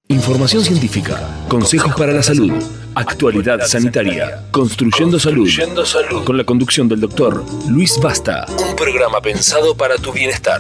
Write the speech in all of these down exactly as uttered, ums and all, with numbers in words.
Información científica, consejos para la salud, actualidad sanitaria, construyendo salud, con la conducción del doctor Luis Basta. Un programa pensado para tu bienestar.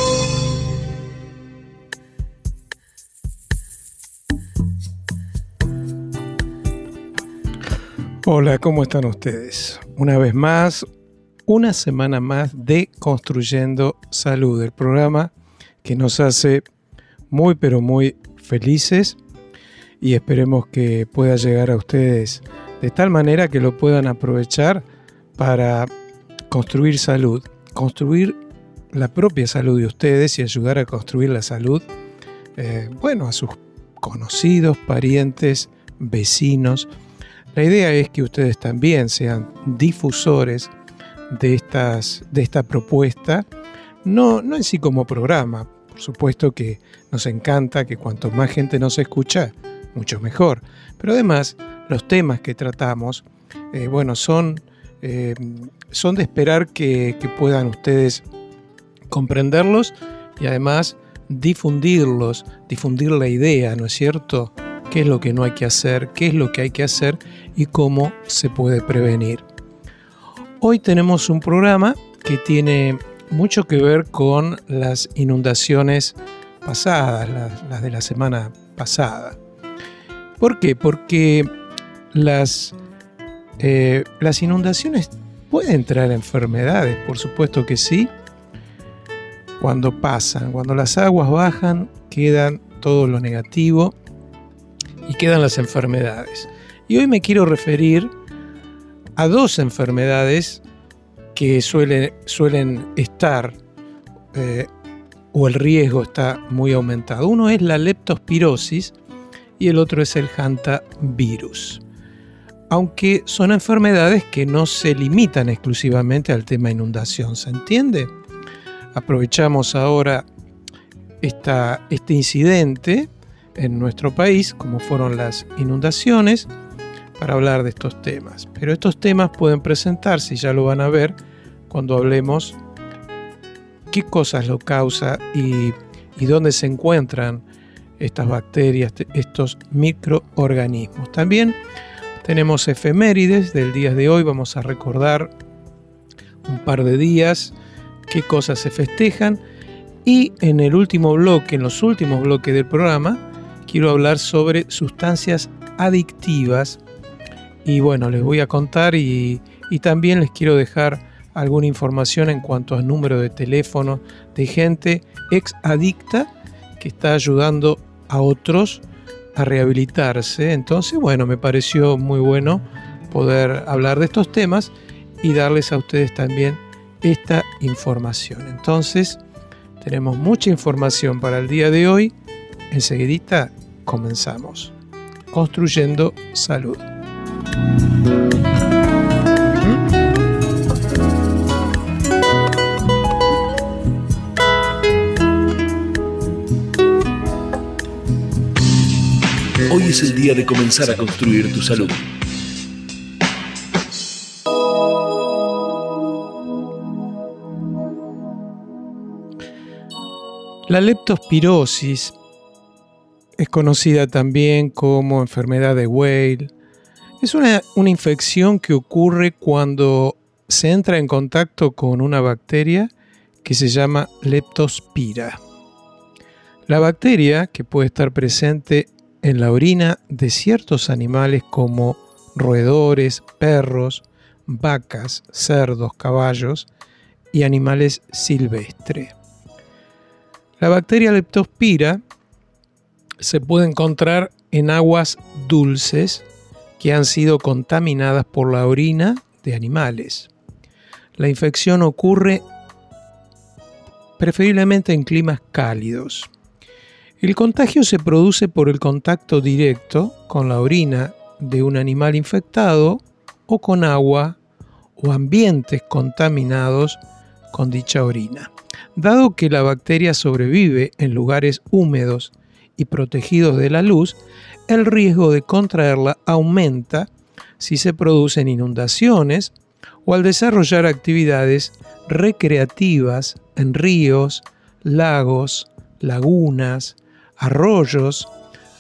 Hola, ¿cómo están ustedes? Una vez más, una semana más de Construyendo Salud, el programa que nos hace muy pero muy felices y esperemos que pueda llegar a ustedes de tal manera que lo puedan aprovechar para construir salud, construir la propia salud de ustedes y ayudar a construir la salud, eh, bueno, a sus conocidos, parientes, vecinos. La idea es que ustedes también sean difusores de, estas, de esta propuesta, no, no en sí como programa. Por supuesto que nos encanta que cuanto más gente nos escucha, mucho mejor. Pero además, los temas que tratamos, eh, bueno, son, eh, son de esperar que, que puedan ustedes comprenderlos y además difundirlos, difundir la idea, ¿no es cierto? ¿Qué es lo que no hay que hacer? ¿Qué es lo que hay que hacer? Y cómo se puede prevenir. Hoy tenemos un programa que tiene mucho que ver con las inundaciones pasadas, las, las de la semana pasada. ¿Por qué? Porque las, eh, las inundaciones pueden traer enfermedades, por supuesto que sí. Cuando pasan, cuando las aguas bajan, quedan todo lo negativo y quedan las enfermedades. Y hoy me quiero referir a dos enfermedades que suelen, suelen estar eh, o el riesgo está muy aumentado. Uno es la leptospirosis y el otro es el hantavirus. Aunque son enfermedades que no se limitan exclusivamente al tema inundación, ¿se entiende? Aprovechamos ahora esta, este incidente en nuestro país, como fueron las inundaciones, para hablar de estos temas. Pero estos temas pueden presentarse, y ya lo van a ver, cuando hablemos qué cosas lo causa y, y dónde se encuentran estas bacterias, estos microorganismos. También tenemos efemérides del día de hoy, vamos a recordar un par de días, qué cosas se festejan, y en el último bloque, en los últimos bloques del programa, quiero hablar sobre sustancias adictivas. Y bueno, les voy a contar y, y también les quiero dejar alguna información en cuanto al número de teléfono de gente ex adicta que está ayudando a otros a rehabilitarse. Entonces, bueno, me pareció muy bueno poder hablar de estos temas y darles a ustedes también esta información. Entonces, tenemos mucha información para el día de hoy. Enseguidita comenzamos. Construyendo Salud. Hoy es el día de comenzar a construir tu salud. La leptospirosis es conocida también como enfermedad de Weil. Es una, una infección que ocurre cuando se entra en contacto con una bacteria que se llama Leptospira. La bacteria, que puede estar presente en la orina de ciertos animales como roedores, perros, vacas, cerdos, caballos y animales silvestres. La bacteria Leptospira se puede encontrar en aguas dulces que han sido contaminadas por la orina de animales. La infección ocurre preferiblemente en climas cálidos. El contagio se produce por el contacto directo con la orina de un animal infectado o con agua o ambientes contaminados con dicha orina. Dado que la bacteria sobrevive en lugares húmedos y protegidos de la luz, el riesgo de contraerla aumenta si se producen inundaciones o al desarrollar actividades recreativas en ríos, lagos, lagunas, arroyos,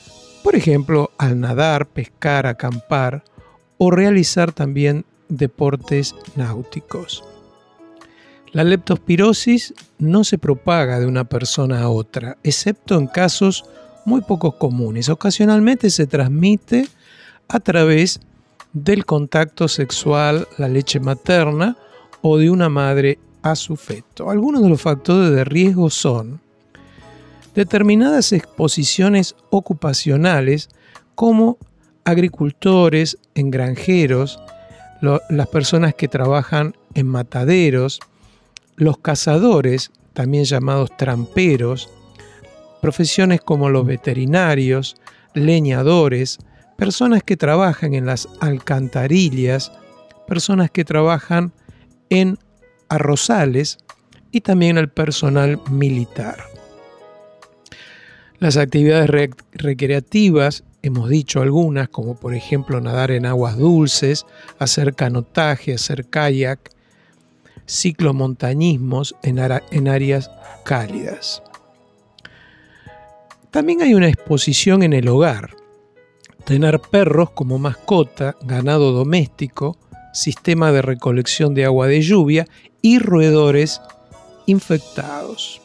Por ejemplo, al nadar, pescar, acampar o realizar también deportes náuticos. La leptospirosis no se propaga de una persona a otra, excepto en casos muy poco comunes. Ocasionalmente se transmite a través del contacto sexual, la leche materna o de una madre a su feto. Algunos de los factores de riesgo son determinadas exposiciones ocupacionales como agricultores, en granjeros, lo, las personas que trabajan en mataderos, los cazadores, también llamados tramperos, profesiones como los veterinarios, leñadores, personas que trabajan en las alcantarillas, personas que trabajan en arrozales y también el personal militar. Las actividades re- recreativas, hemos dicho algunas, como por ejemplo nadar en aguas dulces, hacer canotaje, hacer kayak, ciclomontañismos en, ara- en áreas cálidas. También hay una exposición en el hogar. Tener perros como mascota, ganado doméstico, sistema de recolección de agua de lluvia y roedores infectados.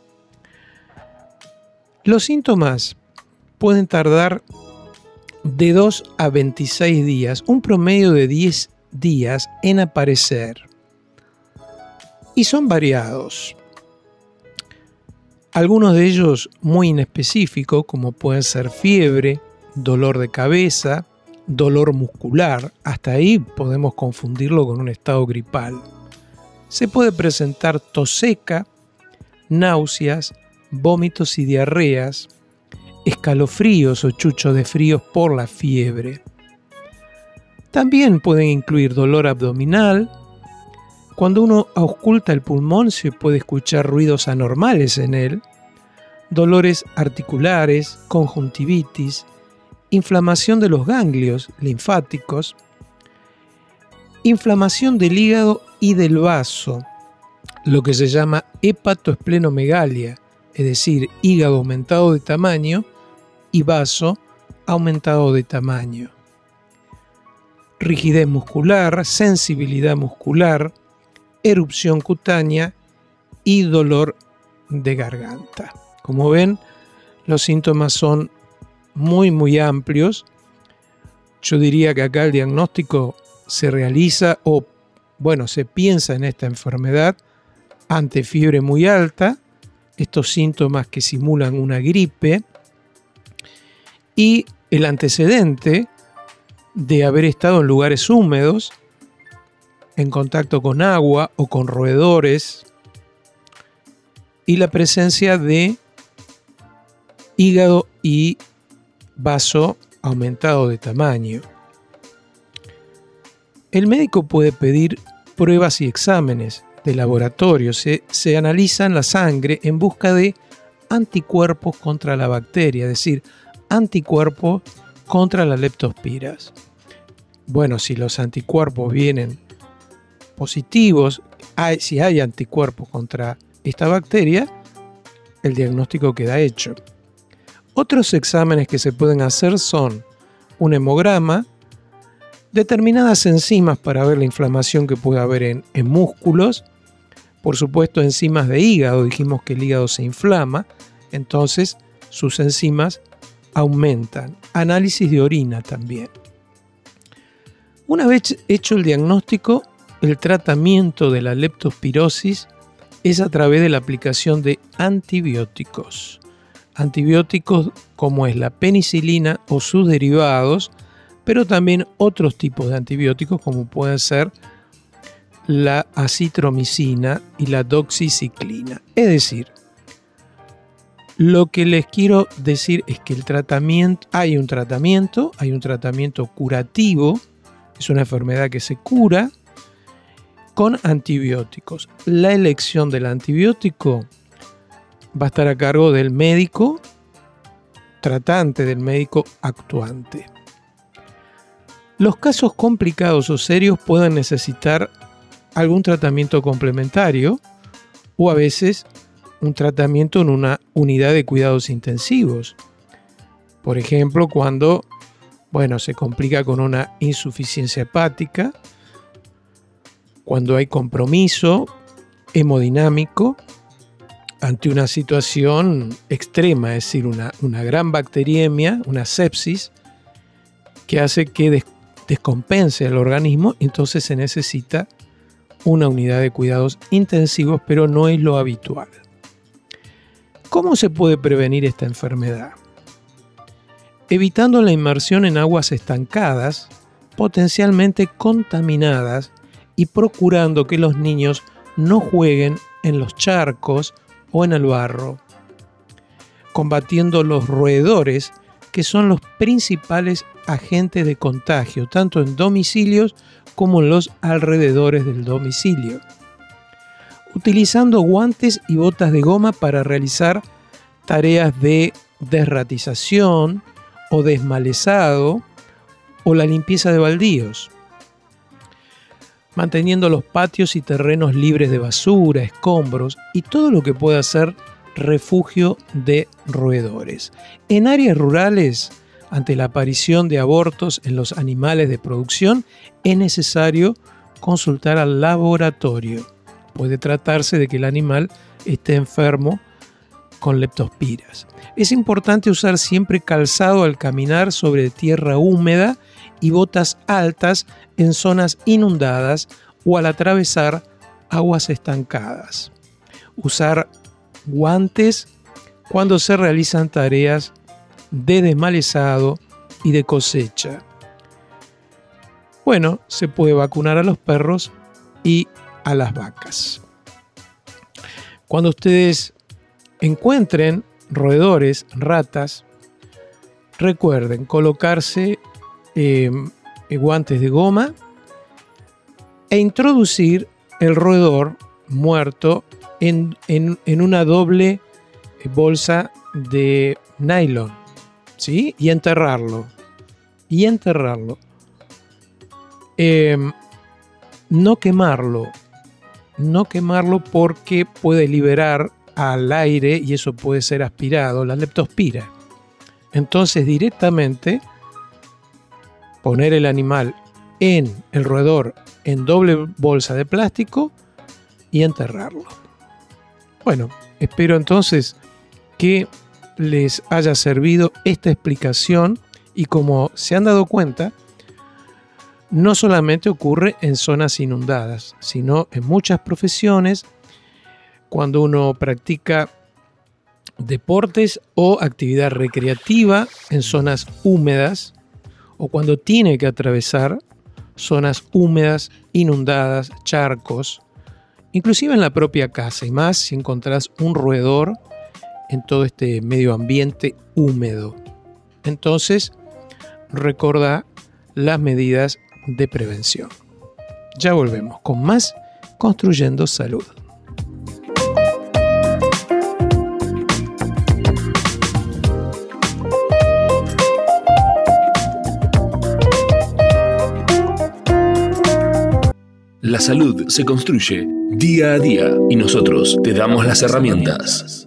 Los síntomas pueden tardar de dos a veintiséis días, un promedio de diez días en aparecer. Y son variados. Algunos de ellos muy inespecíficos, como pueden ser fiebre, dolor de cabeza, dolor muscular. Hasta ahí podemos confundirlo con un estado gripal. Se puede presentar tos seca, náuseas, vómitos y diarreas, escalofríos o chuchos de fríos por la fiebre. También pueden incluir dolor abdominal. Cuando uno ausculta el pulmón se puede escuchar ruidos anormales en él, dolores articulares, conjuntivitis, inflamación de los ganglios linfáticos, inflamación del hígado y del vaso, lo que se llama hepatoesplenomegalia, es decir, hígado aumentado de tamaño y vaso aumentado de tamaño. Rigidez muscular, sensibilidad muscular, erupción cutánea y dolor de garganta. Como ven, los síntomas son muy muy amplios. Yo diría que acá el diagnóstico se realiza o, bueno, se piensa en esta enfermedad ante fiebre muy alta, estos síntomas que simulan una gripe y el antecedente de haber estado en lugares húmedos, en contacto con agua o con roedores, y la presencia de hígado y vaso aumentado de tamaño. El médico puede pedir pruebas y exámenes de laboratorio. Se, se analizan la sangre en busca de anticuerpos contra la bacteria, es decir, anticuerpos contra la leptospiras. Bueno, si los anticuerpos vienen positivos, hay, si hay anticuerpos contra esta bacteria, el diagnóstico queda hecho. Otros exámenes que se pueden hacer son un hemograma, determinadas enzimas para ver la inflamación que puede haber en, en músculos, por supuesto enzimas de hígado, dijimos que el hígado se inflama, entonces sus enzimas aumentan. Análisis de orina también. Una vez hecho el diagnóstico, el tratamiento de la leptospirosis es a través de la aplicación de antibióticos. Antibióticos como es la penicilina o sus derivados, pero también otros tipos de antibióticos como pueden ser la acitromicina y la doxiciclina. Es decir, lo que les quiero decir es que el tratamiento, hay un tratamiento, hay un tratamiento curativo, es una enfermedad que se cura con antibióticos. La elección del antibiótico va a estar a cargo del médico tratante, del médico actuante. Los casos complicados o serios pueden necesitar algún tratamiento complementario o a veces un tratamiento en una unidad de cuidados intensivos. Por ejemplo, cuando, bueno, se complica con una insuficiencia hepática, cuando hay compromiso hemodinámico ante una situación extrema, es decir, una, una gran bacteriemia, una sepsis, que hace que des- descompense el organismo, entonces se necesita una unidad de cuidados intensivos, pero no es lo habitual. ¿Cómo se puede prevenir esta enfermedad? Evitando la inmersión en aguas estancadas, potencialmente contaminadas, y procurando que los niños no jueguen en los charcos o en el barro. Combatiendo los roedores, que son los principales agentes de contagio, tanto en domicilios como en los alrededores del domicilio. Utilizando guantes y botas de goma para realizar tareas de desratización o desmalezado o la limpieza de baldíos. Manteniendo los patios y terrenos libres de basura, escombros y todo lo que pueda ser refugio de roedores. En áreas rurales, ante la aparición de abortos en los animales de producción, es necesario consultar al laboratorio. Puede tratarse de que el animal esté enfermo con leptospiras. Es importante usar siempre calzado al caminar sobre tierra húmeda y botas altas en zonas inundadas o al atravesar aguas estancadas. Usar guantes cuando se realizan tareas de desmalezado y de cosecha. Bueno, se puede vacunar a los perros y a las vacas. Cuando ustedes encuentren roedores, ratas, recuerden colocarse eh, guantes de goma e introducir el roedor muerto en, en, en una doble bolsa de nylon, ¿sí? Y enterrarlo. Y enterrarlo. Eh, no quemarlo. No quemarlo porque puede liberar al aire y eso puede ser aspirado, la leptospira. Entonces directamente poner el animal en el roedor en doble bolsa de plástico y enterrarlo. Bueno, espero entonces que les haya servido esta explicación y como se han dado cuenta, no solamente ocurre en zonas inundadas, sino en muchas profesiones, cuando uno practica deportes o actividad recreativa en zonas húmedas o cuando tiene que atravesar zonas húmedas, inundadas, charcos, inclusive en la propia casa y más si encontrás un roedor en todo este medio ambiente húmedo. Entonces, recordá las medidas de prevención. Ya volvemos con más Construyendo Salud. La salud se construye día a día y nosotros te damos las herramientas.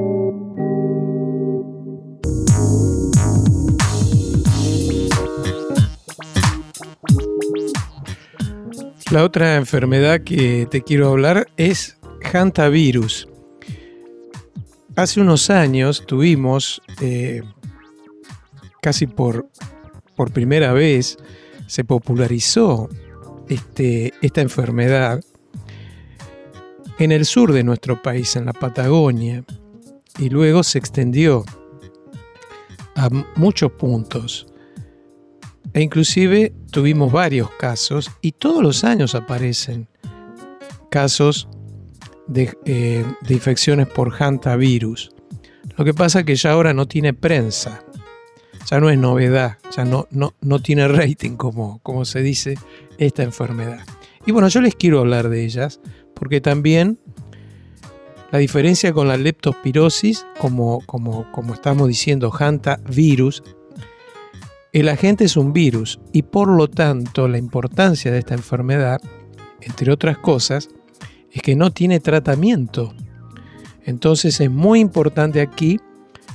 La otra enfermedad que te quiero hablar es hantavirus. Hace unos años tuvimos, eh, casi por, por primera vez, se popularizó este, esta enfermedad en el sur de nuestro país, en la Patagonia, y luego se extendió a muchos puntos. E inclusive tuvimos varios casos y todos los años aparecen casos de, eh, de infecciones por hantavirus. Lo que pasa es que ya ahora no tiene prensa, ya no es novedad, ya no, no, no tiene rating como, como se dice esta enfermedad. Y bueno, yo les quiero hablar de ellas porque también la diferencia con la leptospirosis, como, como, como estamos diciendo, hantavirus, el agente es un virus y por lo tanto la importancia de esta enfermedad, entre otras cosas, es que no tiene tratamiento. Entonces es muy importante aquí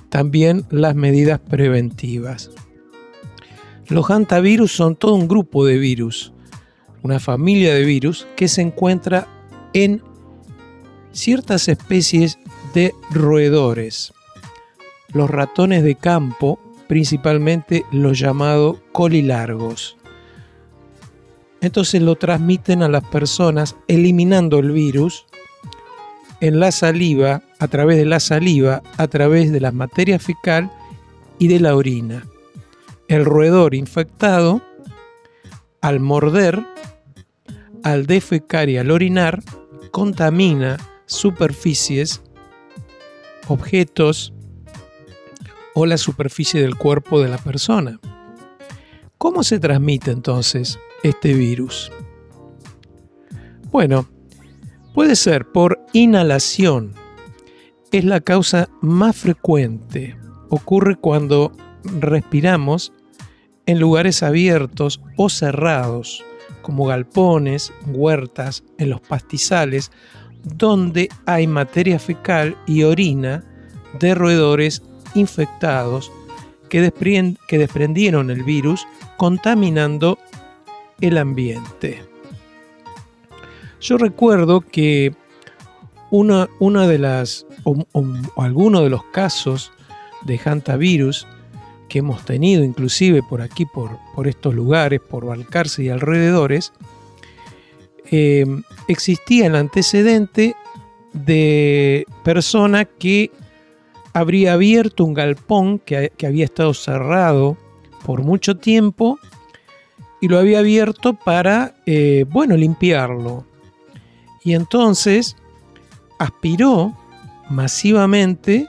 también las medidas preventivas. Los hantavirus son todo un grupo de virus, una familia de virus que se encuentra en ciertas especies de roedores. Los ratones de campo, principalmente los llamados colilargos. Entonces lo transmiten a las personas eliminando el virus en la saliva, a través de la saliva, a través de la materia fecal y de la orina. El roedor infectado, al morder, al defecar y al orinar, contamina superficies, objetos o la superficie del cuerpo de la persona. ¿Cómo se transmite entonces este virus? Bueno, puede ser por inhalación. Es la causa más frecuente. Ocurre cuando respiramos en lugares abiertos o cerrados, como galpones, huertas, en los pastizales, donde hay materia fecal y orina de roedores infectados que, desprend- que desprendieron el virus, contaminando el ambiente. Yo recuerdo que una, una de las, o, o, o alguno de los casos de hantavirus que hemos tenido inclusive por aquí, por, por estos lugares, por Balcarce y alrededores, eh, existía el antecedente de persona que habría abierto un galpón que, que había estado cerrado por mucho tiempo y lo había abierto para, eh, bueno, limpiarlo. Y entonces aspiró masivamente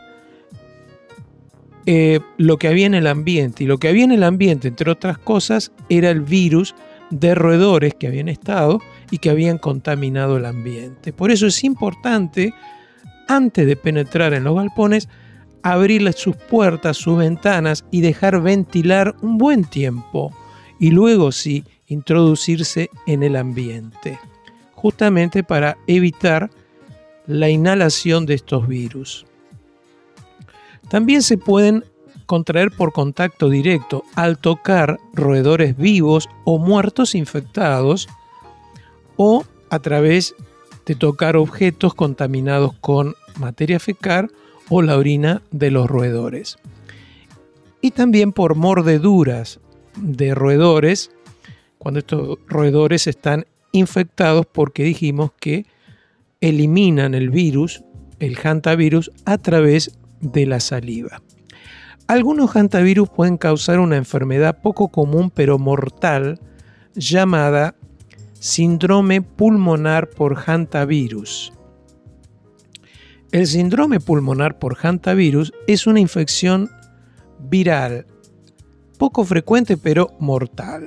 Eh, lo que había en el ambiente, y lo que había en el ambiente, entre otras cosas, era el virus de roedores que habían estado y que habían contaminado el ambiente. Por eso es importante, antes de penetrar en los galpones, abrirles sus puertas, sus ventanas y dejar ventilar un buen tiempo, y luego sí introducirse en el ambiente, justamente para evitar la inhalación de estos virus. También se pueden contraer por contacto directo al tocar roedores vivos o muertos infectados, o a través de tocar objetos contaminados con materia fecal o la orina de los roedores. Y también por mordeduras de roedores, cuando estos roedores están infectados, porque dijimos que eliminan el virus, el hantavirus, a través de la saliva. Algunos hantavirus pueden causar una enfermedad poco común pero mortal llamada síndrome pulmonar por hantavirus. El síndrome pulmonar por hantavirus es una infección viral poco frecuente pero mortal.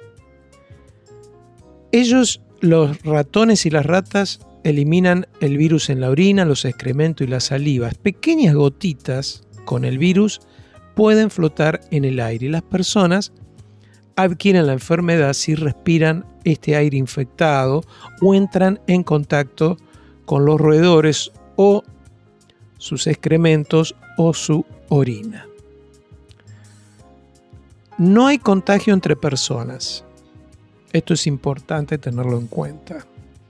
Ellos, los ratones y las ratas, eliminan el virus en la orina, los excrementos y las salivas. Pequeñas gotitas con el virus pueden flotar en el aire y las personas adquieren la enfermedad si respiran este aire infectado o entran en contacto con los roedores o sus excrementos o su orina. No hay contagio entre personas. Esto es importante tenerlo en cuenta.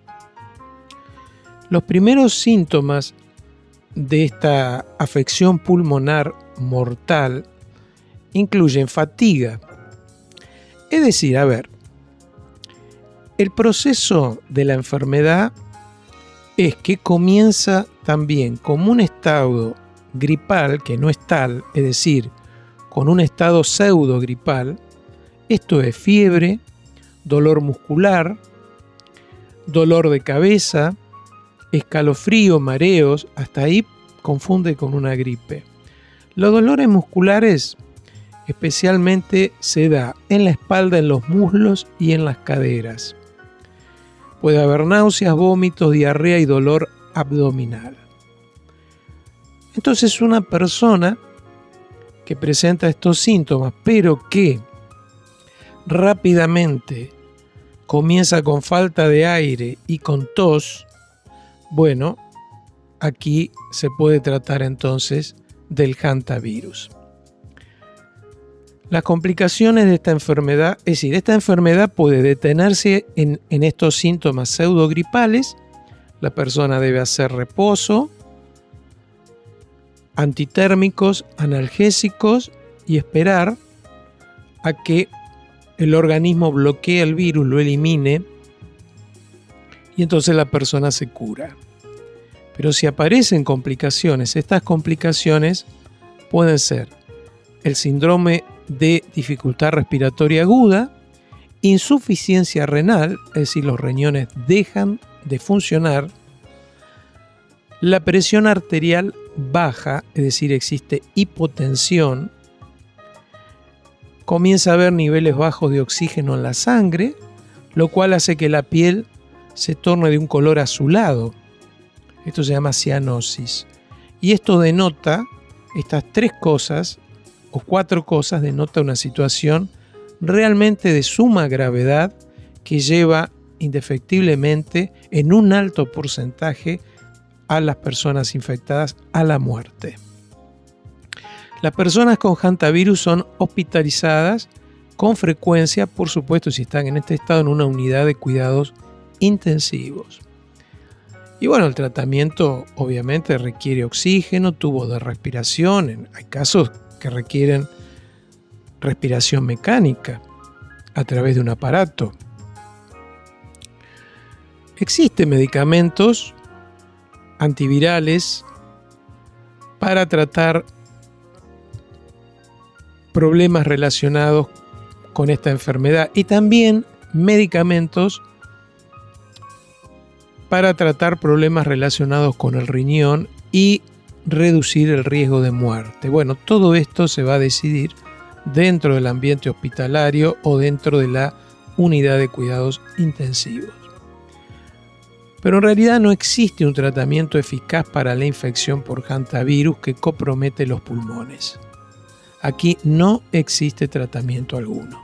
Los primeros síntomas de esta afección pulmonar mortal incluyen fatiga. Es decir, a ver, el proceso de la enfermedad es que comienza también como un estado gripal, que no es tal, es decir, con un estado pseudogripal. Esto es fiebre, dolor muscular, dolor de cabeza, escalofrío, mareos, hasta ahí confunde con una gripe. Los dolores musculares especialmente se da en la espalda, en los muslos y en las caderas. Puede haber náuseas, vómitos, diarrea y dolor abdominal. Entonces, una persona que presenta estos síntomas, pero que rápidamente comienza con falta de aire y con tos, bueno, aquí se puede tratar entonces del hantavirus. Las complicaciones de esta enfermedad, es decir, esta enfermedad puede detenerse en, en estos síntomas pseudogripales. La persona debe hacer reposo, antitérmicos, analgésicos y esperar a que el organismo bloquee el virus, lo elimine y entonces la persona se cura. Pero si aparecen complicaciones, estas complicaciones pueden ser el síndrome de dificultad respiratoria aguda, insuficiencia renal, es decir, los riñones dejan de funcionar, la presión arterial baja, es decir, existe hipotensión, comienza a haber niveles bajos de oxígeno en la sangre, lo cual hace que la piel se torne de un color azulado. Esto se llama cianosis. Y esto denota, estas tres cosas, o cuatro cosas, denota una situación realmente de suma gravedad que lleva indefectiblemente en un alto porcentaje a las personas infectadas a la muerte. Las personas con hantavirus son hospitalizadas con frecuencia, por supuesto, si están en este estado, en una unidad de cuidados intensivos. Y bueno, el tratamiento obviamente requiere oxígeno, tubos de respiración. Hay casos que requieren respiración mecánica a través de un aparato. Existen medicamentos antivirales para tratar problemas relacionados con esta enfermedad y también medicamentos para tratar problemas relacionados con el riñón y reducir el riesgo de muerte. Bueno, todo esto se va a decidir dentro del ambiente hospitalario o dentro de la unidad de cuidados intensivos. Pero en realidad no existe un tratamiento eficaz para la infección por hantavirus que compromete los pulmones. Aquí no existe tratamiento alguno.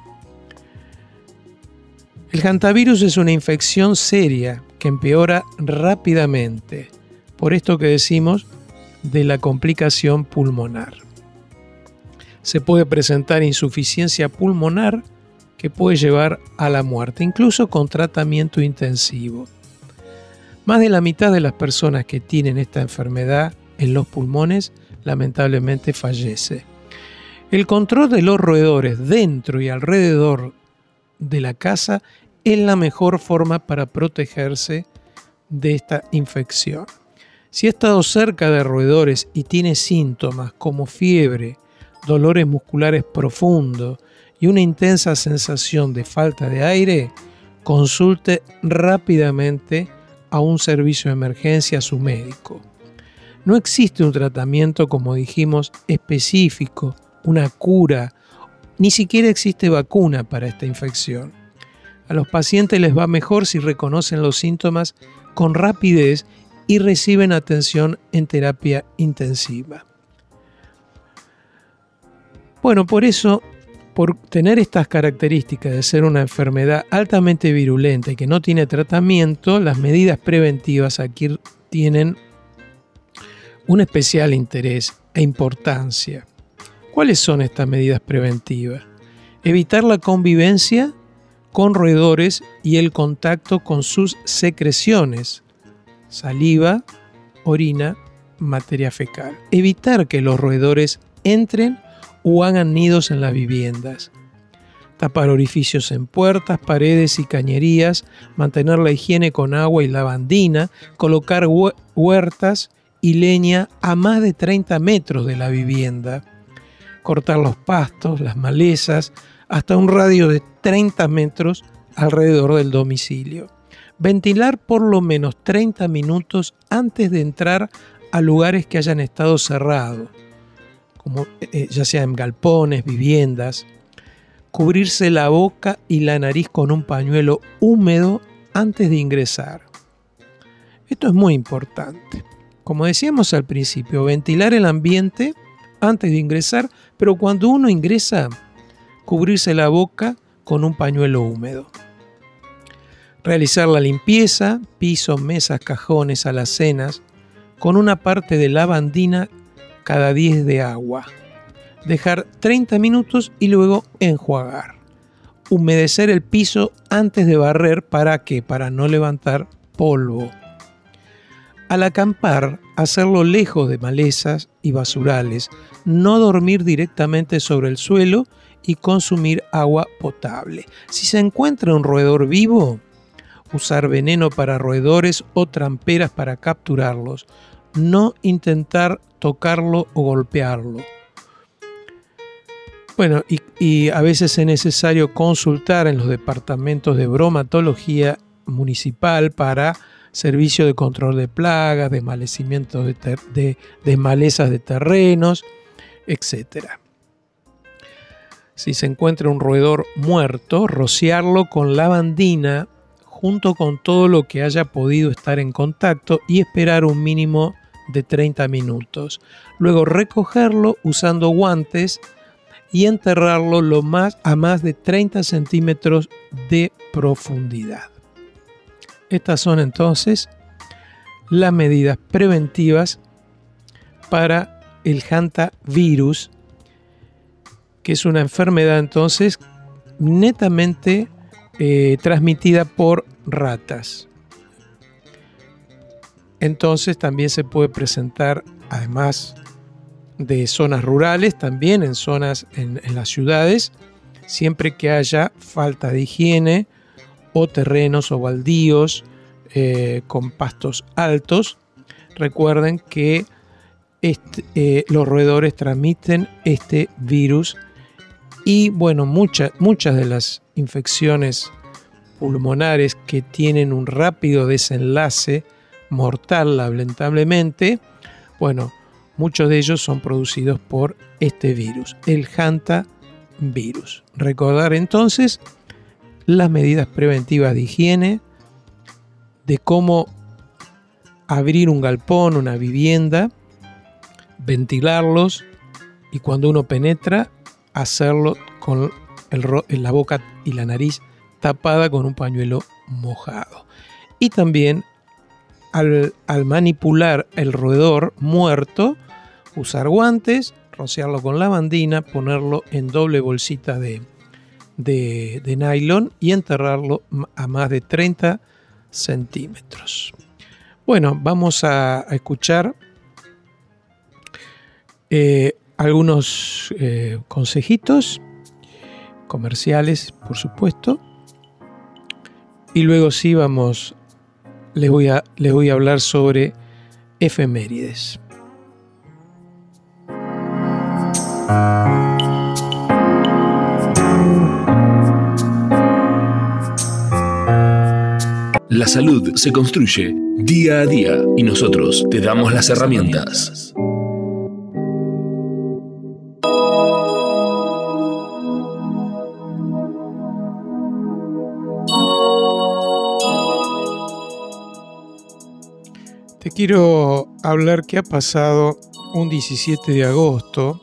El hantavirus es una infección seria que empeora rápidamente, por esto que decimos de la complicación pulmonar. Se puede presentar insuficiencia pulmonar que puede llevar a la muerte, incluso con tratamiento intensivo. Más de la mitad de las personas que tienen esta enfermedad en los pulmones lamentablemente fallece. El control de los roedores dentro y alrededor de la casa es la mejor forma para protegerse de esta infección. Si ha estado cerca de roedores y tiene síntomas como fiebre, dolores musculares profundos y una intensa sensación de falta de aire, consulte rápidamente a un servicio de emergencia, a su médico. No existe un tratamiento, como dijimos, específico, una cura, ni siquiera existe vacuna para esta infección. A los pacientes les va mejor si reconocen los síntomas con rapidez y reciben atención en terapia intensiva. Bueno, por eso, por tener estas características de ser una enfermedad altamente virulenta y que no tiene tratamiento, las medidas preventivas aquí tienen un especial interés e importancia. ¿Cuáles son estas medidas preventivas? Evitar la convivencia con roedores y el contacto con sus secreciones, saliva, orina, materia fecal. Evitar que los roedores entren o hagan nidos en las viviendas. Tapar orificios en puertas, paredes y cañerías, mantener la higiene con agua y lavandina, colocar huertas y leña a más de treinta metros de la vivienda, cortar los pastos, las malezas, hasta un radio de treinta metros alrededor del domicilio. Ventilar por lo menos treinta minutos antes de entrar a lugares que hayan estado cerrados, como eh, ya sea en galpones, viviendas. Cubrirse la boca y la nariz con un pañuelo húmedo antes de ingresar. Esto es muy importante. Como decíamos al principio, ventilar el ambiente antes de ingresar, pero cuando uno ingresa, cubrirse la boca con un pañuelo húmedo. Realizar la limpieza, pisos, mesas, cajones, alacenas, con una parte de lavandina cada diez de agua. Dejar treinta minutos y luego enjuagar. Humedecer el piso antes de barrer. ¿Para qué? Para no levantar polvo. Al acampar, hacerlo lejos de malezas y basurales. No dormir directamente sobre el suelo y consumir agua potable. Si se encuentra un roedor vivo, usar veneno para roedores o tramperas para capturarlos. No intentar tocarlo o golpearlo. Bueno, y, y a veces es necesario consultar en los departamentos de bromatología municipal para servicio de control de plagas, desmalecimiento de, ter, de, de malezas de terrenos, etcétera. Si se encuentra un roedor muerto, rociarlo con lavandina junto con todo lo que haya podido estar en contacto y esperar un mínimo de treinta minutos. Luego recogerlo usando guantes y enterrarlo lo más, a más de treinta centímetros de profundidad. Estas son entonces las medidas preventivas para el hantavirus, que es una enfermedad entonces netamente eh, transmitida por ratas. Entonces también se puede presentar, además de zonas rurales, también en zonas en, en las ciudades, siempre que haya falta de higiene o terrenos o baldíos eh, con pastos altos. Recuerden que este, eh, los roedores transmiten este virus y bueno, mucha, muchas de las infecciones pulmonares que tienen un rápido desenlace mortal, lamentablemente, bueno, muchos de ellos son producidos por este virus, el hantavirus. Recordar entonces las medidas preventivas de higiene, de cómo abrir un galpón, una vivienda, ventilarlos y cuando uno penetra, hacerlo con el, la boca y la nariz tapada con un pañuelo mojado. Y también al, al manipular el roedor muerto, usar guantes, rociarlo con lavandina, ponerlo en doble bolsita de, de, de nylon y enterrarlo a más de treinta centímetros. Bueno, vamos a, a escuchar eh, algunos eh, consejitos comerciales, por supuesto, y luego sí vamos, les voy a, les voy a hablar sobre efemérides. La salud se construye día a día y nosotros te damos las herramientas. Te quiero hablar qué ha pasado un diecisiete de agosto.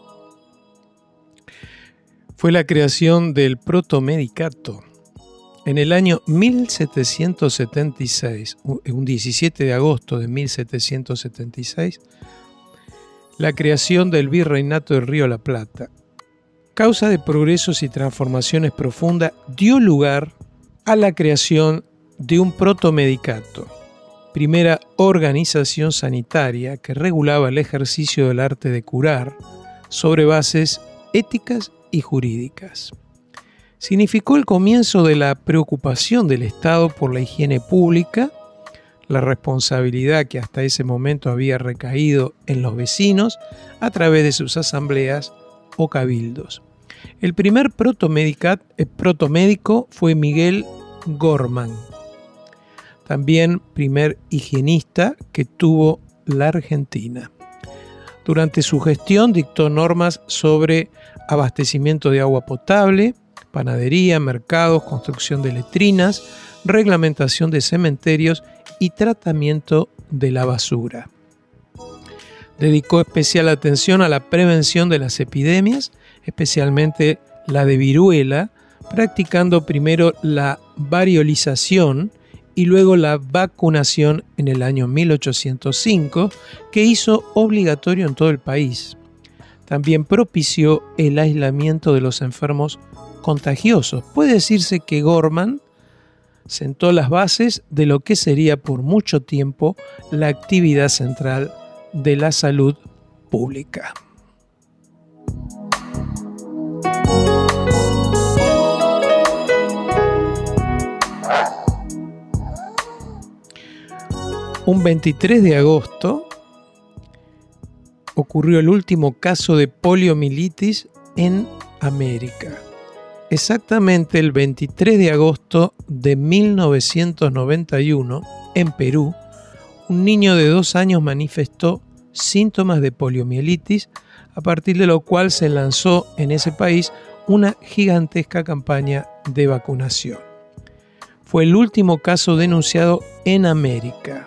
Fue la creación del protomedicato. En el año mil setecientos setenta y seis, un diecisiete de agosto de mil setecientos setenta y seis, la creación del Virreinato del Río de la Plata, causa de progresos y transformaciones profundas, dio lugar a la creación de un protomedicato, primera organización sanitaria que regulaba el ejercicio del arte de curar sobre bases éticas y jurídicas. Significó el comienzo de la preocupación del Estado por la higiene pública, la responsabilidad que hasta ese momento había recaído en los vecinos a través de sus asambleas o cabildos. El primer protomédico fue Miguel Gorman, también primer higienista que tuvo la Argentina. Durante su gestión dictó normas sobre abastecimiento de agua potable, panadería, mercados, construcción de letrinas, reglamentación de cementerios y tratamiento de la basura. Dedicó especial atención a la prevención de las epidemias, especialmente la de viruela, practicando primero la variolización y luego la vacunación en el año mil ochocientos cinco, que hizo obligatorio en todo el país. También propició el aislamiento de los enfermos contagiosos. Puede decirse que Gorman sentó las bases de lo que sería por mucho tiempo la actividad central de la salud pública. Un veintitrés de agosto ocurrió el último caso de poliomielitis en América. Exactamente el veintitrés de agosto de mil novecientos noventa y uno, en Perú, un niño de dos años manifestó síntomas de poliomielitis, a partir de lo cual se lanzó en ese país una gigantesca campaña de vacunación. Fue el último caso denunciado en América.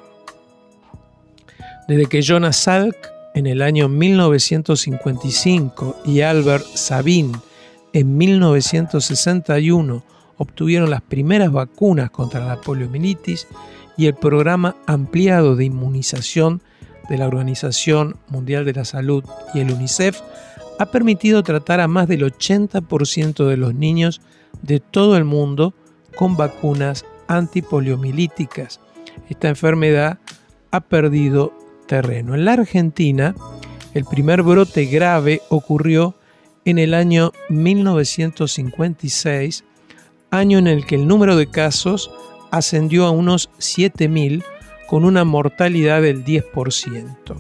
Desde que Jonas Salk en el año mil novecientos cincuenta y cinco y Albert Sabin en mil novecientos sesenta y uno obtuvieron las primeras vacunas contra la poliomielitis y el programa ampliado de inmunización de la Organización Mundial de la Salud y el UNICEF ha permitido tratar a más del ochenta por ciento de los niños de todo el mundo con vacunas antipoliomielíticas. Esta enfermedad ha perdido terreno. En la Argentina, el primer brote grave ocurrió en el año mil novecientos cincuenta y seis, año en el que el número de casos ascendió a unos siete mil, con una mortalidad del diez por ciento.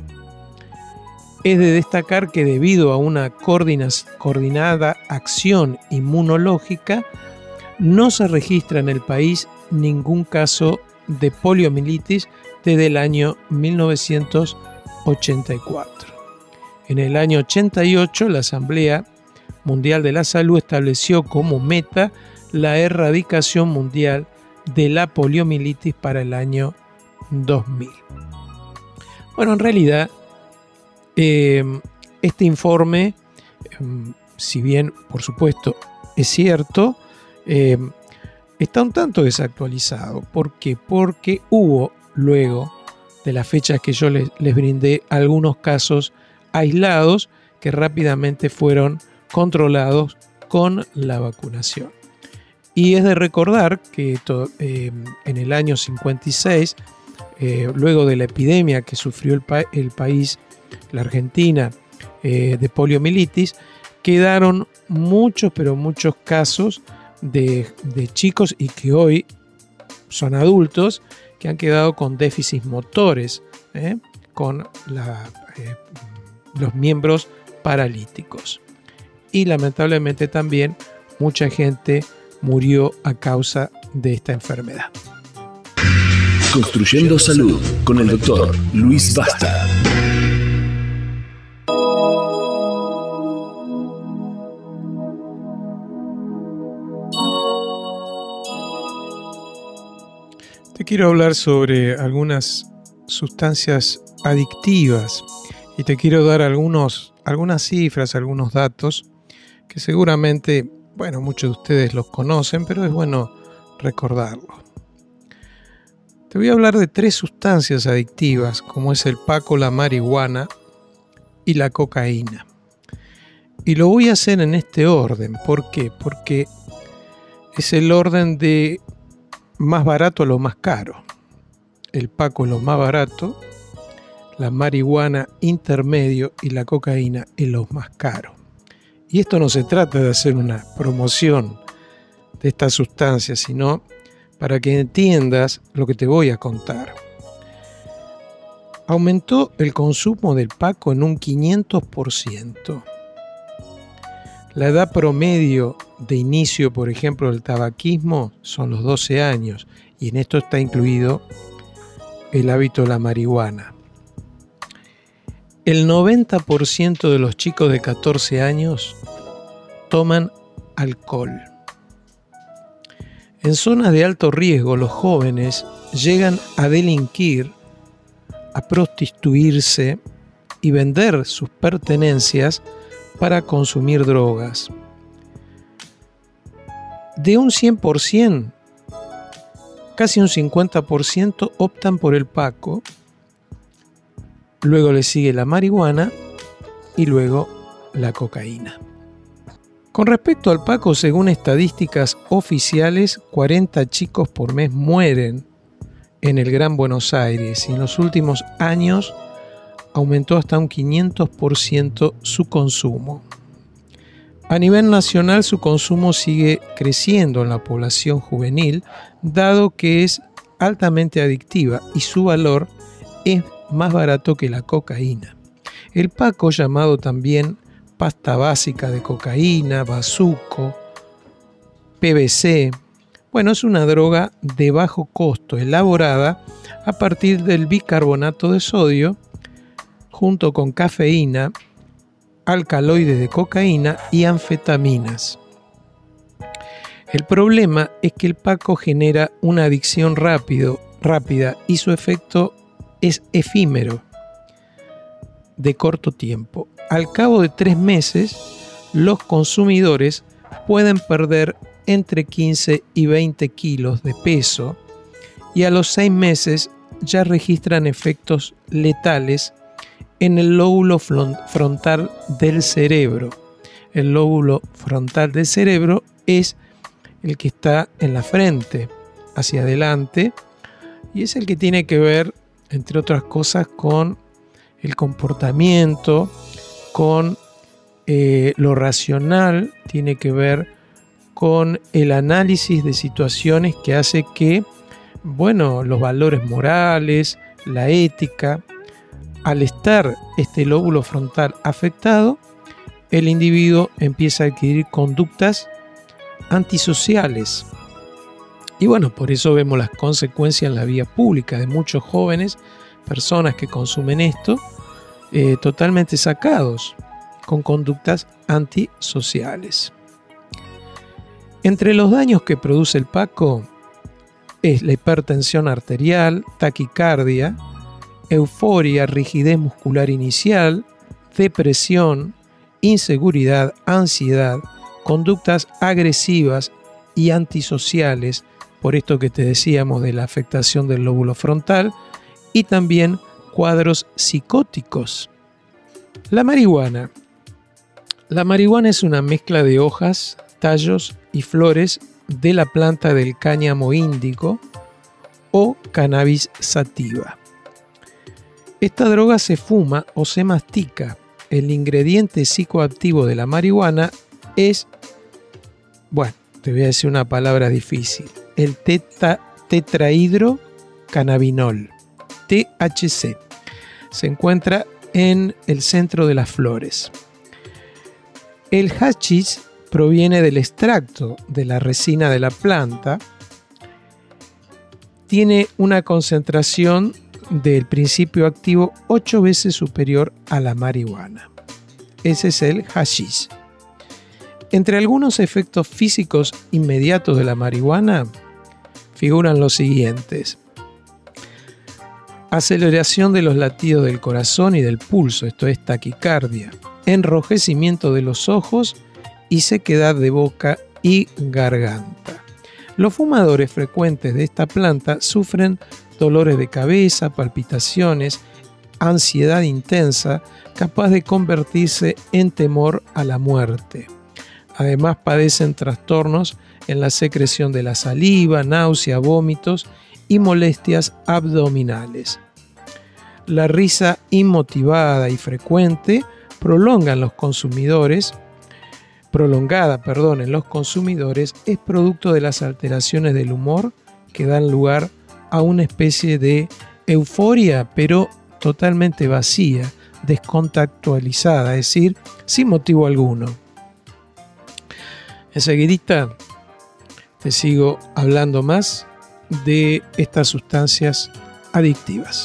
Es de destacar que debido a una coordinada acción inmunológica, no se registra en el país ningún caso de poliomielitis desde el año mil novecientos ochenta y cuatro. En el año ochenta y ocho, la Asamblea Mundial de la Salud estableció como meta la erradicación mundial de la poliomielitis para el año dos mil. Bueno, en realidad, eh, este informe, eh, si bien por supuesto es cierto, eh, está un tanto desactualizado. ¿Por qué? Porque hubo, luego de las fechas que yo les, les brindé, algunos casos aislados que rápidamente fueron controlados con la vacunación. Y es de recordar que to, eh, en el año cincuenta y seis, eh, luego de la epidemia que sufrió el, pa el país, la Argentina, eh, de poliomielitis, quedaron muchos, pero muchos casos de, de chicos y que hoy son adultos que han quedado con déficits motores, ¿eh? con la, eh, los miembros paralíticos. Y lamentablemente también mucha gente murió a causa de esta enfermedad. Construyendo Salud con el doctor Luis Basta. Te quiero hablar sobre algunas sustancias adictivas y te quiero dar algunos, algunas cifras, algunos datos que seguramente, bueno, muchos de ustedes los conocen, pero es bueno recordarlo. Te voy a hablar de tres sustancias adictivas, como es el paco, la marihuana y la cocaína. Y lo voy a hacer en este orden. ¿Por qué? Porque es el orden de más barato a lo más caro. El paco es lo más barato, la marihuana intermedio y la cocaína es lo más caro. Y esto no se trata de hacer una promoción de estas sustancias, sino para que entiendas lo que te voy a contar. Aumentó el consumo del paco en un quinientos por ciento. La edad promedio de inicio, por ejemplo, del tabaquismo son los doce años, y en esto está incluido el hábito de la marihuana. El noventa por ciento de los chicos de catorce años toman alcohol. En zonas de alto riesgo, los jóvenes llegan a delinquir, a prostituirse y vender sus pertenencias para consumir drogas. De un cien por ciento, casi un cincuenta por ciento optan por el paco, luego le sigue la marihuana y luego la cocaína. Con respecto al paco, según estadísticas oficiales, cuarenta chicos por mes mueren en el Gran Buenos Aires y en los últimos años aumentó hasta un quinientos por ciento su consumo. A nivel nacional, su consumo sigue creciendo en la población juvenil, dado que es altamente adictiva y su valor es más barato que la cocaína. El paco, llamado también pasta básica de cocaína, bazuco, P V C, bueno, es una droga de bajo costo, elaborada a partir del bicarbonato de sodio, junto con cafeína, alcaloides de cocaína y anfetaminas. El problema es que el paco genera una adicción rápido, rápida y su efecto es efímero, de corto tiempo. Al cabo de tres meses, los consumidores pueden perder entre quince y veinte kilos de peso y a los seis meses ya registran efectos letales en el lóbulo frontal del cerebro. El lóbulo frontal del cerebro es el que está en la frente, hacia adelante, y es el que tiene que ver, entre otras cosas, con el comportamiento, con eh, lo racional, tiene que ver con el análisis de situaciones que hace que, bueno, los valores morales, la ética, al estar este lóbulo frontal afectado, el individuo empieza a adquirir conductas antisociales. Y bueno, por eso vemos las consecuencias en la vía pública de muchos jóvenes, personas que consumen esto, eh, totalmente sacados, con conductas antisociales. Entre los daños que produce el paco es la hipertensión arterial, taquicardia, euforia, rigidez muscular inicial, depresión, inseguridad, ansiedad, conductas agresivas y antisociales, por esto que te decíamos de la afectación del lóbulo frontal, y también cuadros psicóticos. La marihuana. La marihuana es una mezcla de hojas, tallos y flores de la planta del cáñamo índico o cannabis sativa. Esta droga se fuma o se mastica. El ingrediente psicoactivo de la marihuana es, bueno, te voy a decir una palabra difícil, el teta, tetrahidrocannabinol, T H C. Se encuentra en el centro de las flores. El hachís proviene del extracto de la resina de la planta. Tiene una concentración del principio activo ocho veces superior a la marihuana. Ese es el hachís. Entre algunos efectos físicos inmediatos de la marihuana figuran los siguientes: aceleración de los latidos del corazón y del pulso, esto es taquicardia, enrojecimiento de los ojos y sequedad de boca y garganta. Los fumadores frecuentes de esta planta sufren dolores de cabeza, palpitaciones, ansiedad intensa, capaz de convertirse en temor a la muerte. Además, padecen trastornos en la secreción de la saliva, náusea, vómitos y molestias abdominales. La risa inmotivada y frecuente prolongan los consumidores, prolongada perdón, en los consumidores es producto de las alteraciones del humor que dan lugar a una especie de euforia, pero totalmente vacía, descontextualizada, es decir, sin motivo alguno. Enseguidita te sigo hablando más de estas sustancias adictivas.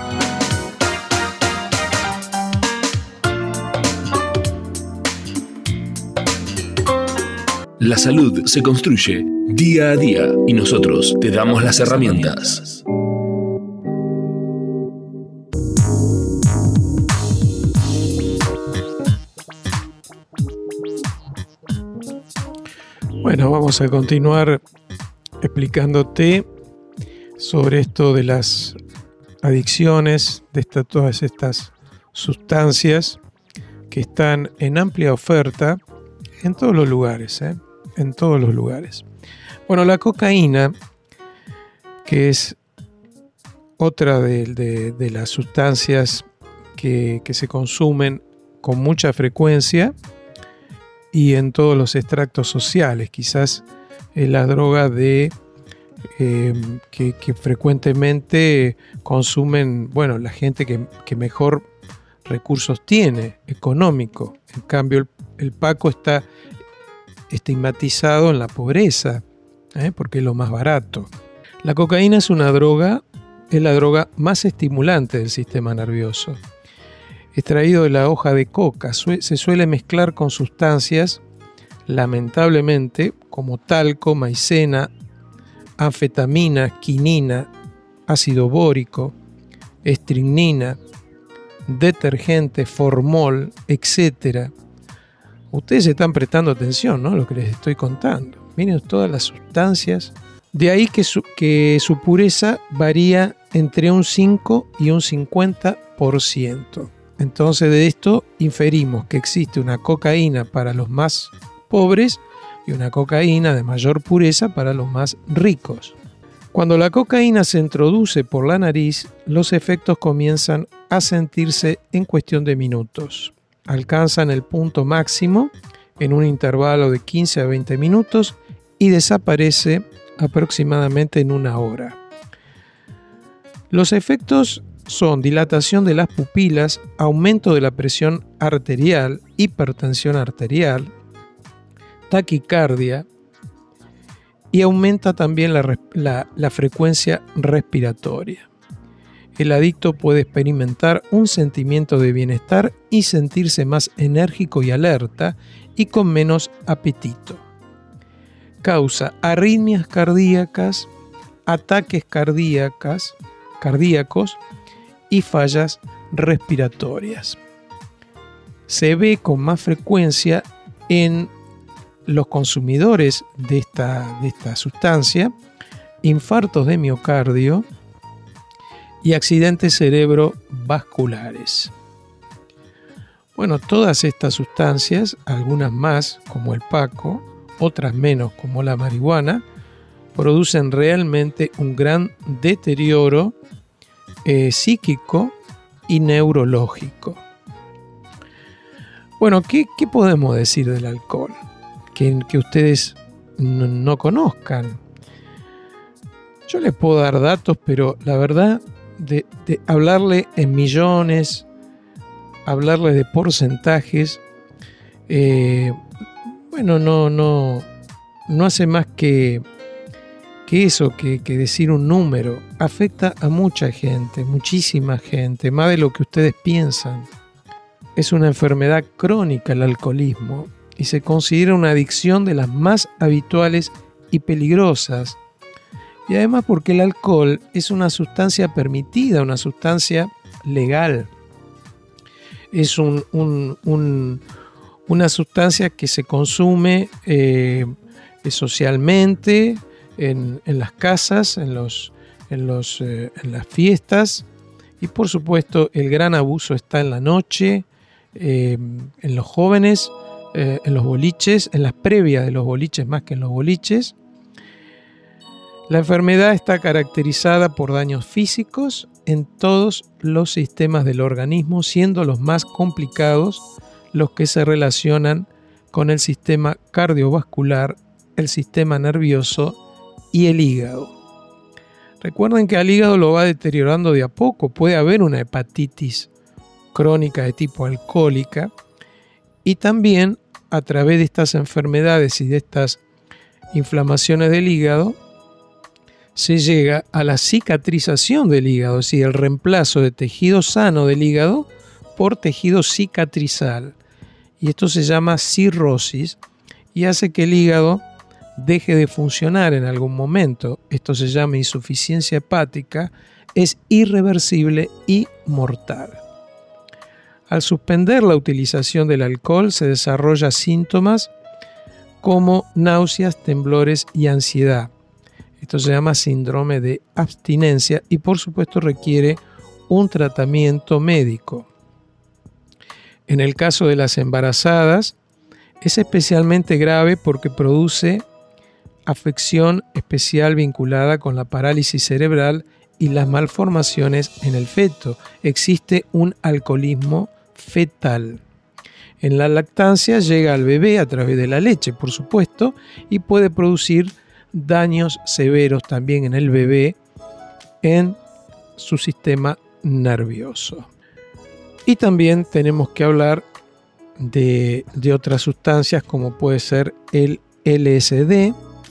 La salud se construye día a día y nosotros te damos las herramientas. Bueno, vamos a continuar explicándote sobre esto de las adicciones, de esta, todas estas sustancias que están en amplia oferta en todos los lugares, ¿eh? En todos los lugares. Bueno, la cocaína, que es otra de, de, de las sustancias que, que se consumen con mucha frecuencia y en todos los extractos sociales, quizás es la droga de eh, que, que frecuentemente consumen, bueno, la gente que, que mejor recursos tiene, económico. En cambio, el, el Paco está estigmatizado en la pobreza, ¿eh? Porque es lo más barato. La cocaína es una droga, es la droga más estimulante del sistema nervioso. Extraído de la hoja de coca, se suele mezclar con sustancias, lamentablemente, como talco, maicena, anfetamina, quinina, ácido bórico, estricnina, detergente, formol, etcétera. Ustedes están prestando atención, ¿no? Lo que les estoy contando. Miren todas las sustancias. De ahí que su, que su pureza varía entre un cinco y un cincuenta por ciento. Entonces de esto inferimos que existe una cocaína para los más pobres y una cocaína de mayor pureza para los más ricos. Cuando la cocaína se introduce por la nariz, los efectos comienzan a sentirse en cuestión de minutos. Alcanzan el punto máximo en un intervalo de quince a veinte minutos y desaparece aproximadamente en una hora. Los efectos son dilatación de las pupilas, aumento de la presión arterial, hipertensión arterial, taquicardia y aumenta también la, la, la frecuencia respiratoria. El adicto puede experimentar un sentimiento de bienestar y sentirse más enérgico y alerta y con menos apetito. Causa arritmias cardíacas, ataques cardíacas, cardíacos y fallas respiratorias. Se ve con más frecuencia en los consumidores de esta, de esta sustancia, infartos de miocardio y accidentes cerebrovasculares. Bueno, todas estas sustancias, algunas más como el Paco, otras menos como la marihuana, producen realmente un gran deterioro eh, psíquico y neurológico. Bueno, ¿qué, qué podemos decir del alcohol? Que, que ustedes no, no conozcan. Yo les puedo dar datos, pero la verdad, de, de hablarle en millones, hablarle de porcentajes, eh, bueno, no, no, no hace más que, que eso, que, que decir un número. Afecta a mucha gente, muchísima gente, más de lo que ustedes piensan. Es una enfermedad crónica el alcoholismo y se considera una adicción de las más habituales y peligrosas. Y además porque el alcohol es una sustancia permitida, una sustancia legal. Es un, un, un, una sustancia que se consume eh, socialmente, en, en las casas, en, los, en, los, eh, en las fiestas. Y por supuesto el gran abuso está en la noche, eh, en los jóvenes, eh, en los boliches, en las previas de los boliches más que en los boliches. La enfermedad está caracterizada por daños físicos en todos los sistemas del organismo, siendo los más complicados los que se relacionan con el sistema cardiovascular, el sistema nervioso y el hígado. Recuerden que al hígado lo va deteriorando de a poco. Puede haber una hepatitis crónica de tipo alcohólica y también a través de estas enfermedades y de estas inflamaciones del hígado se llega a la cicatrización del hígado, es decir, el reemplazo de tejido sano del hígado por tejido cicatrizal. Y esto se llama cirrosis y hace que el hígado deje de funcionar en algún momento. Esto se llama insuficiencia hepática, es irreversible y mortal. Al suspender la utilización del alcohol se desarrollan síntomas como náuseas, temblores y ansiedad. Esto se llama síndrome de abstinencia y por supuesto requiere un tratamiento médico. En el caso de las embarazadas es especialmente grave porque produce afección especial vinculada con la parálisis cerebral y las malformaciones en el feto. Existe un alcoholismo fetal. En la lactancia llega al bebé a través de la leche, por supuesto, y puede producir daños severos también en el bebé, en su sistema nervioso. Y también tenemos que hablar de, de otras sustancias como puede ser el L S D.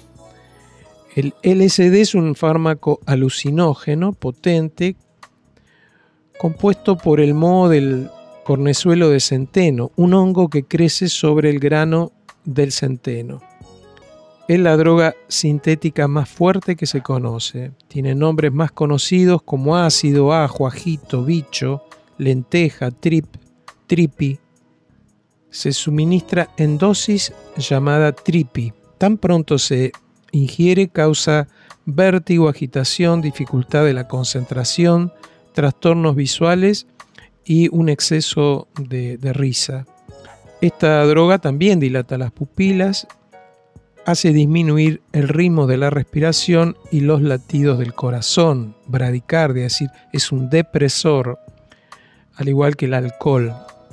El L S D es un fármaco alucinógeno potente compuesto por el moho del cornezuelo de centeno, un hongo que crece sobre el grano del centeno. Es la droga sintética más fuerte que se conoce. Tiene nombres más conocidos como ácido, ajo, ajito, bicho, lenteja, trip, tripi. Se suministra en dosis llamada tripi. Tan pronto se ingiere causa vértigo, agitación, dificultad de la concentración, trastornos visuales y un exceso de, de risa. Esta droga también dilata las pupilas, hace disminuir el ritmo de la respiración y los latidos del corazón, bradicardia, es decir, es un depresor, al igual que el alcohol.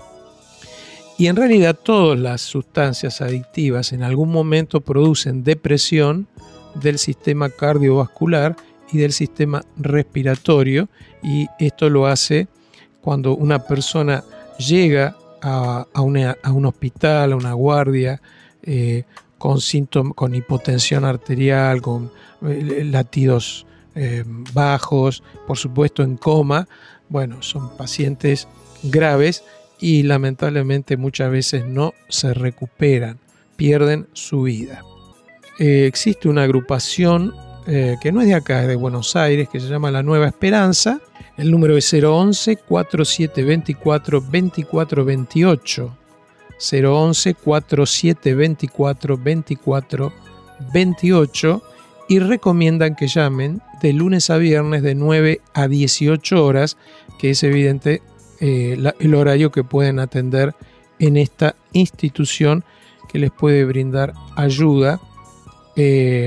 Y en realidad todas las sustancias adictivas en algún momento producen depresión del sistema cardiovascular y del sistema respiratorio, y esto lo hace cuando una persona llega a, a, una, a un hospital, a una guardia, eh, con síntomas, con hipotensión arterial, con eh, latidos eh, bajos, por supuesto en coma. Bueno, son pacientes graves y lamentablemente muchas veces no se recuperan, pierden su vida. Eh, existe una agrupación eh, que no es de acá, es de Buenos Aires, que se llama La Nueva Esperanza. El número es cero once, cuarenta y siete veinticuatro, veinticuatro veintiocho. cero once, cuarenta y siete veinticuatro, veinticuatro veintiocho y recomiendan que llamen de lunes a viernes de nueve a dieciocho horas, que es evidente eh, la, el horario que pueden atender en esta institución que les puede brindar ayuda. Eh,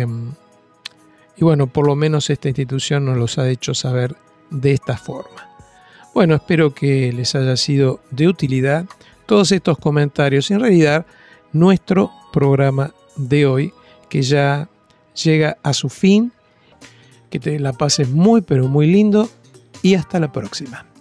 y bueno, por lo menos esta institución nos los ha hecho saber de esta forma. Bueno, espero que les haya sido de utilidad todos estos comentarios. En realidad, nuestro programa de hoy, que ya llega a su fin. Que te la pases muy, pero muy lindo. Y hasta la próxima.